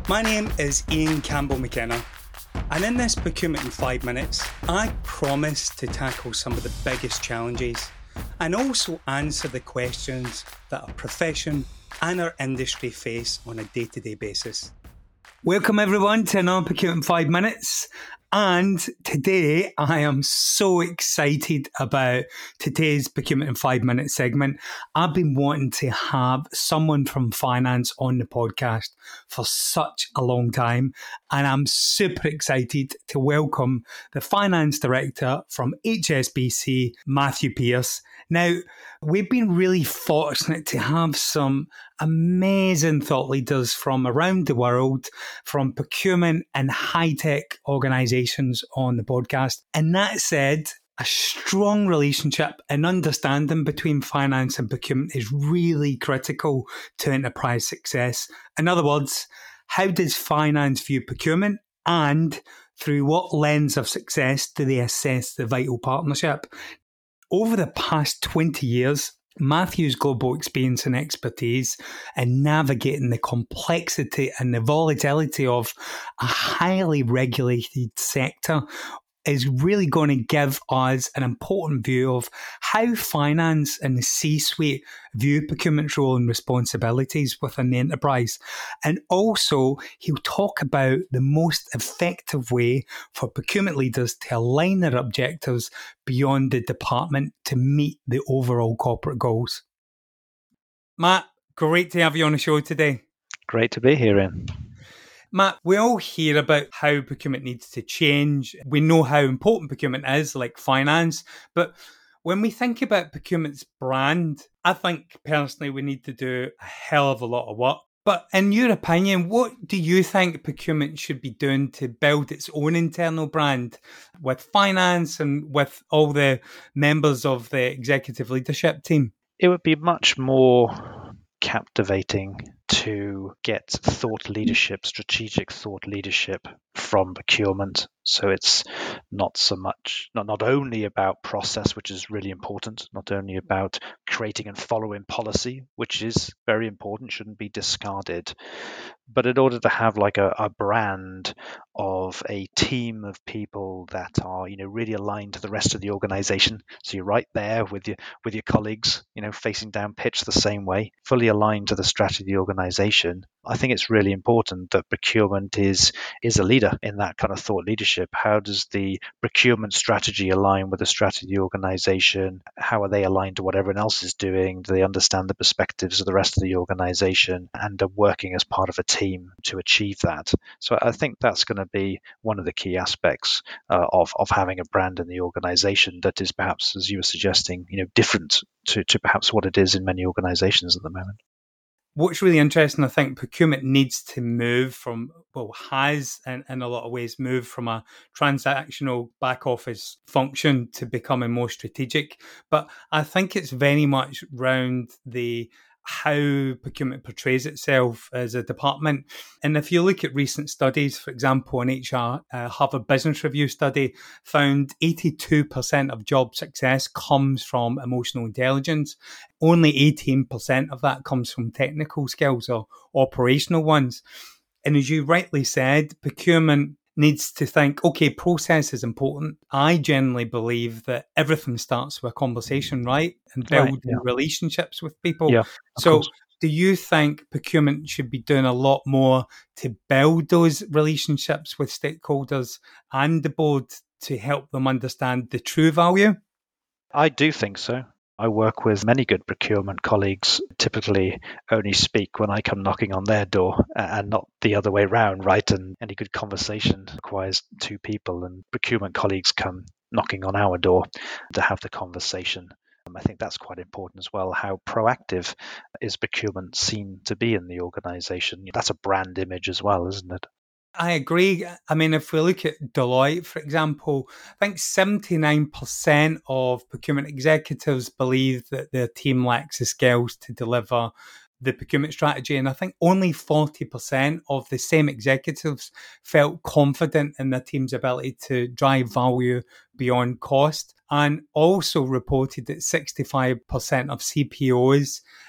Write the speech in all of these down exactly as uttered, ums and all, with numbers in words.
My name is Ian Campbell McKenna, and in this Procurement in five minutes, I promise to tackle some of the biggest challenges and also answer the questions that our profession and our industry face on a day-to-day basis. Welcome everyone to another Procurement in five minutes. And today I am so excited about today's Procurement in five minutes segment. I've been wanting to have someone from finance on the podcast for such a long time. And I'm super excited to welcome the finance director from H S B C, Matthew Pearce. Now, we've been really fortunate to have some amazing thought leaders from around the world, from procurement and high-tech organisations on the podcast. And that said, a strong relationship and understanding between finance and procurement is really critical to enterprise success. In other words, how does finance view procurement, and through what lens of success do they assess the vital partnership? Over the past twenty years, Matthew's global experience and expertise in navigating the complexity and the volatility of a highly regulated sector is really going to give us an important view of how finance and the C-suite view procurement's role and responsibilities within the enterprise. And also, he'll talk about the most effective way for procurement leaders to align their objectives beyond the department to meet the overall corporate goals. Matt, great to have you on the show today. Great to be here, Ian. Matt, we all hear about how procurement needs to change. We know how important procurement is, like finance. But when we think about procurement's brand, I think personally we need to do a hell of a lot of work. But in your opinion, what do you think procurement should be doing to build its own internal brand with finance and with all the members of the executive leadership team? It would be much more captivating to get thought leadership, strategic thought leadership from procurement. So it's not so much, not, not only about process, which is really important, not only about creating and following policy, which is very important, shouldn't be discarded, but in order to have like a, a brand of a team of people that are, you know, really aligned to the rest of the organization. So you're right there with your with your colleagues, you know, facing down pitch the same way, fully aligned to the strategy of the organization. I think it's really important that procurement is is a leader in that kind of thought leadership. How does the procurement strategy align with the strategy of the organization? How are they aligned to what everyone else is doing? Do they understand the perspectives of the rest of the organization and are working as part of a team to achieve that? So I think that's going to be one of the key aspects uh, of, of having a brand in the organization that is perhaps, as you were suggesting, you know, different to, to perhaps what it is in many organizations at the moment. What's really interesting, I think procurement needs to move from, well, has in, in a lot of ways moved from a transactional back office function to becoming more strategic. But I think it's very much round the how procurement portrays itself as a department. And if you look at recent studies, for example, an H R uh, Harvard Business Review study found eighty-two percent of job success comes from emotional intelligence. Only eighteen percent of that comes from technical skills or operational ones. And as you rightly said, procurement needs to think, okay, process is important. I generally believe that everything starts with a conversation, right? And building right, yeah. relationships with people. Yeah, so course. Do you think procurement should be doing a lot more to build those relationships with stakeholders and the board to help them understand the true value? I do think so. I work with many good procurement colleagues, typically only speak when I come knocking on their door and not the other way around, right? And any good conversation requires two people, and procurement colleagues come knocking on our door to have the conversation. I think that's quite important as well. How proactive is procurement seen to be in the organization? That's a brand image as well, isn't it? I agree. I mean, if we look at Deloitte, for example, I think seventy-nine percent of procurement executives believe that their team lacks the skills to deliver the procurement strategy. And I think only forty percent of the same executives felt confident in their team's ability to drive value beyond cost, and also reported that sixty-five percent of C P Os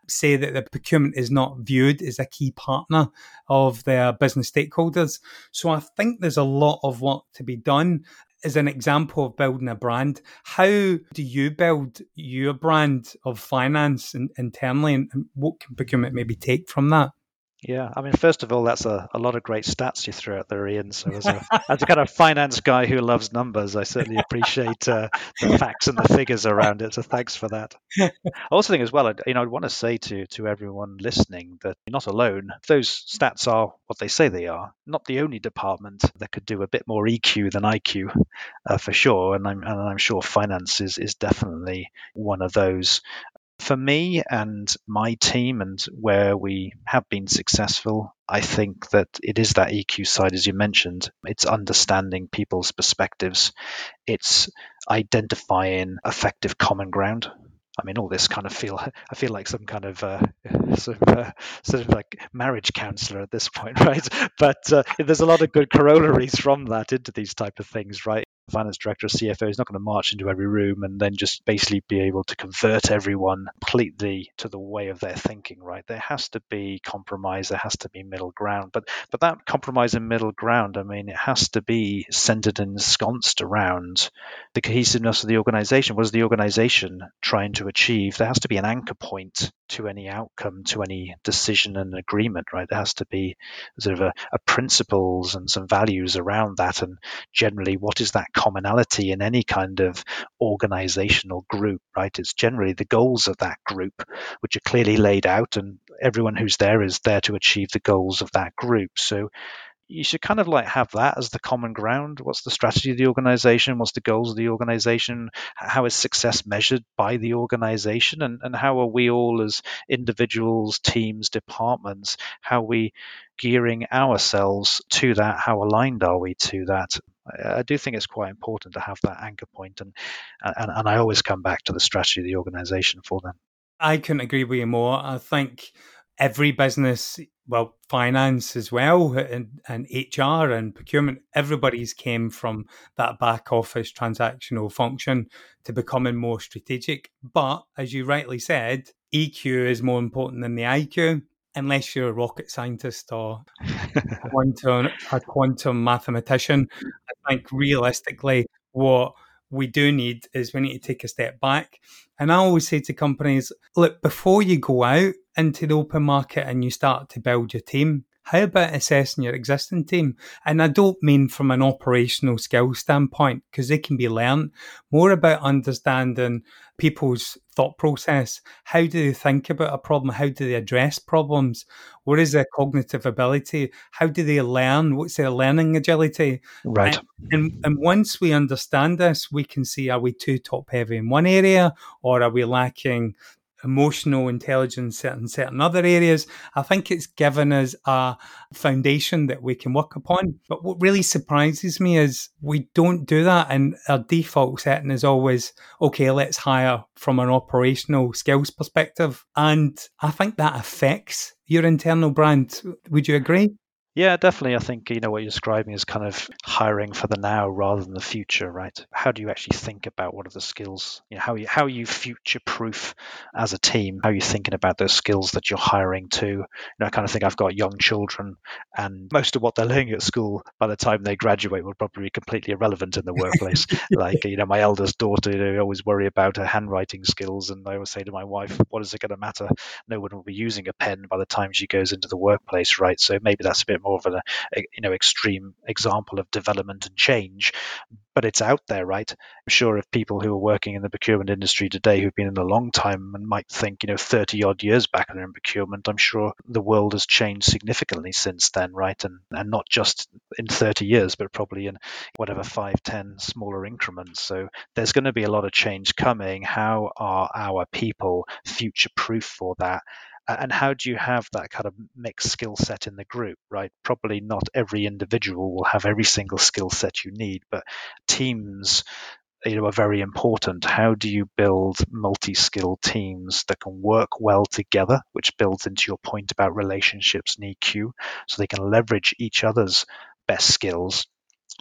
say that the procurement is not viewed as a key partner of their business stakeholders. So I think there's a lot of work to be done. As an example of building a brand, how do you build your brand of finance in, internally, and, and what can procurement maybe take from that? Yeah, I mean, first of all, that's a, a lot of great stats you threw out there, Ian. So as a as a kind of finance guy who loves numbers, I certainly appreciate uh, the facts and the figures around it. So thanks for that. I also think as well, you know, I'd want to say to to everyone listening that you're not alone. Those stats are what they say they are. Not the only department that could do a bit more E Q than I Q, uh, for sure. And I'm and I'm sure finance is is definitely one of those. For me and my team, and where we have been successful, I think that it is that E Q side, as you mentioned. It's understanding people's perspectives. It's identifying effective common ground. I mean, all this kind of feel, I feel like some kind of uh, sort of, uh, sort of like marriage counselor at this point, right? But uh, there's a lot of good corollaries from that into these type of things, right? Finance director or C F O is not going to march into every room and then just basically be able to convert everyone completely to the way of their thinking, right? There has to be compromise, there has to be middle ground. But but that compromise and middle ground, I mean, it has to be centered and ensconced around the cohesiveness of the organization. What is the organization trying to achieve? There has to be an anchor point to any outcome, to any decision and agreement, right? There has to be sort of a, a principles and some values around that. And generally, what is that commonality in any kind of organizational group, right? It's generally the goals of that group, which are clearly laid out, and everyone who's there is there to achieve the goals of that group. So you should kind of like have that as the common ground. What's the strategy of the organization? What's the goals of the organization? How is success measured by the organization? And, and how are we all as individuals, teams, departments, how are we gearing ourselves to that? How aligned are we to that? I, I do think it's quite important to have that anchor point, and, and and I always come back to the strategy of the organization for them. I couldn't agree with you more. I think every business, well, finance as well, and, and H R and procurement, everybody's came from that back office transactional function to becoming more strategic. But as you rightly said, E Q is more important than the I Q, unless you're a rocket scientist or quantum, a quantum mathematician. I think realistically, what we do need is we need to take a step back. And I always say to companies, look, before you go out into the open market and you start to build your team, how about assessing your existing team? And I don't mean from an operational skill standpoint, because they can be learned, more about understanding people's thought process. How do they think about a problem? How do they address problems? What is their cognitive ability? How do they learn? What's their learning agility? Right. And, and, and once we understand this, we can see, are we too top heavy in one area, or are we lacking emotional intelligence in certain other areas? I think it's given us a foundation that we can work upon. But what really surprises me is we don't do that. And our default setting is always, okay, let's hire from an operational skills perspective. And I think that affects your internal brand. Would you agree? Yeah, definitely. I think, you know, what you're describing is kind of hiring for the now rather than the future, right? How do you actually think about what are the skills? You know, how you how are you future proof as a team? How are you thinking about those skills that you're hiring to? You know, I kind of think I've got young children, and most of what they're learning at school by the time they graduate will probably be completely irrelevant in the workplace. Like, you know, my eldest daughter, you know, I always worry about her handwriting skills, and I always say to my wife, what is it going to matter? No one will be using a pen by the time she goes into the workplace, right? So maybe that's a bit more of an you know extreme example of development and change, but it's out there, right? I'm sure if people who are working in the procurement industry today who've been in a long time and might think, you know, thirty odd years back when they're in procurement, I'm sure the world has changed significantly since then, right? And and not just in thirty years, but probably in whatever five, ten smaller increments. So there's going to be a lot of change coming. How are our people future proof for that? And how do you have that kind of mixed skill set in the group, right? Probably not every individual will have every single skill set you need, but teams, you know, are very important. How do you build multi-skilled teams that can work well together, which builds into your point about relationships and E Q, so they can leverage each other's best skills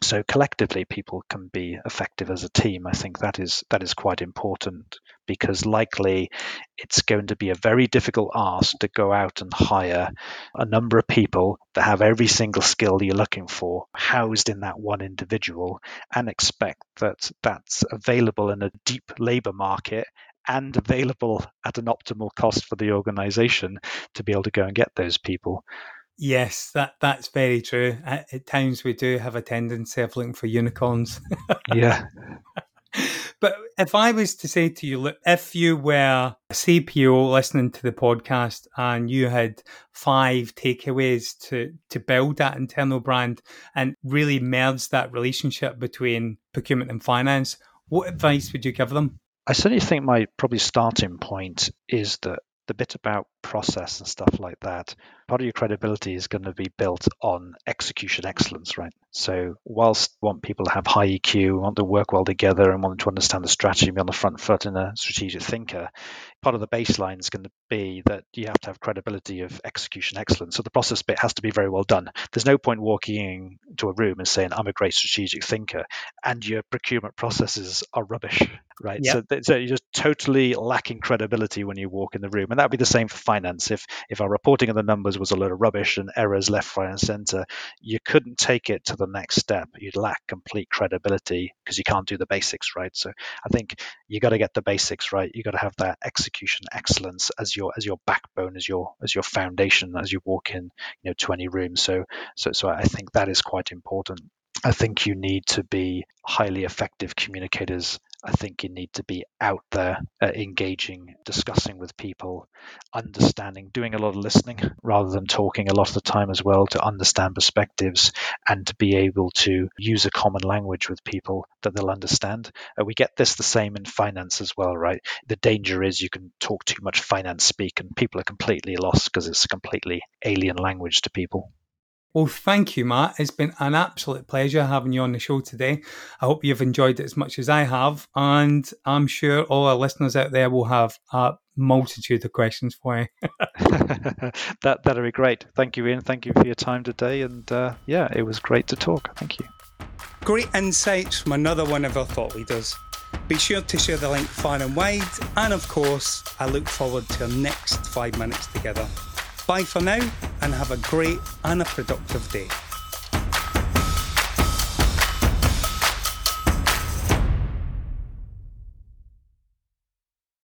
So collectively, people can be effective as a team. I think that is that is quite important, because likely it's going to be a very difficult ask to go out and hire a number of people that have every single skill you're looking for housed in that one individual, and expect that that's available in a deep labor market and available at an optimal cost for the organization to be able to go and get those people. Yes, that, that's very true. At, at times we do have a tendency of looking for unicorns. Yeah. But if I was to say to you, look, if you were a C P O listening to the podcast and you had five takeaways to, to build that internal brand and really merge that relationship between procurement and finance, what advice would you give them? I certainly think my probably starting point is that the bit about process and stuff like that, part of your credibility is going to be built on execution excellence, right? So whilst we want people to have high E Q, want to work well together and want to understand the strategy and be on the front foot and a strategic thinker, part of the baseline is going to be that you have to have credibility of execution excellence. So the process bit has to be very well done. There's no point walking into a room and saying, I'm a great strategic thinker, and your procurement processes are rubbish, right? Yep. So, so you're just totally lacking credibility when you walk in the room. And that would be the same for finance. If if our reporting of the numbers was a load of rubbish and errors left, right, and center, you couldn't take it to the next step. You'd lack complete credibility because you can't do the basics, right? So I think you got to get the basics right. You got to have that execution excellence as your as your backbone, as your as your foundation as you walk in, you know, to any room. So so so I think that is quite important. I think you need to be highly effective communicators. I think you need to be out there, uh, engaging, discussing with people, understanding, doing a lot of listening rather than talking a lot of the time as well, to understand perspectives and to be able to use a common language with people that they'll understand. Uh, we get this the same in finance as well, right? The danger is you can talk too much finance speak and people are completely lost because it's a completely alien language to people. Well, thank you, Matt. It's been an absolute pleasure having you on the show today. I hope you've enjoyed it as much as I have. And I'm sure all our listeners out there will have a multitude of questions for you. that, that'll be great. Thank you, Ian. Thank you for your time today. And uh, yeah, it was great to talk. Thank you. Great insights from another one of our thought leaders. Be sure to share the link far and wide. And of course, I look forward to our next five minutes together. Bye for now, and have a great and a productive day.